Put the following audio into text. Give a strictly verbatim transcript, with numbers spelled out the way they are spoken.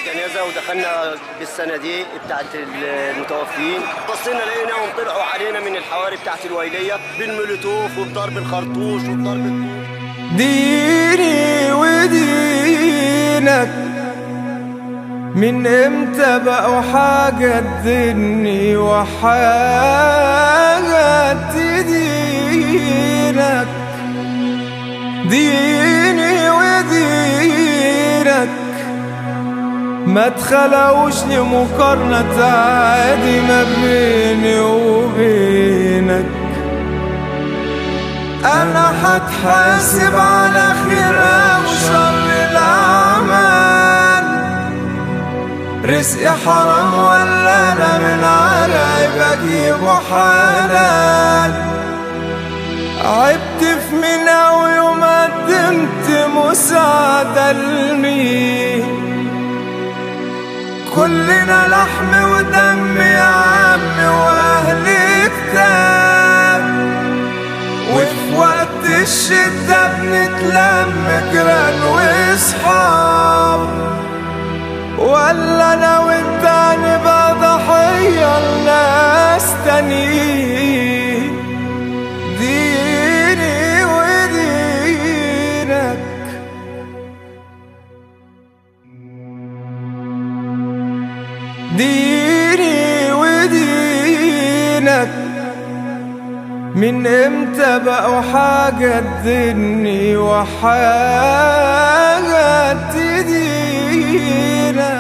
الجنازه ودخلنا بالصناديق بتاعت المتوفيين، بصينا لقيناهم طلعوا علينا من الحواري بتاعت الويليه بالمولوتوف وبضرب الخرطوش وبضرب الطوب. ديني ودينك من امتى بقوا حاجة تديني وحاجة تدينك؟ ديني ودينك ما تخلوش لمقارنة عادي ما بيني وبينك. أنا هتحاسب على خير أو شر الأعمال، رزقي حرام ولا أنا من عرقي بجيبه حلال؟ عبت في منى ويوم قدمت مساعدة لمين؟ كلنا لحم ودم يا عم وأهل كتاب، وفي وقت الشدة بنتلم جيران وصحاب، ولا أنا وأنت هنبقى ضحية لناس تانيين؟ ديني ودينك ديني ودينك من امتى بقوا حاجة تديني وحاجة تدينك؟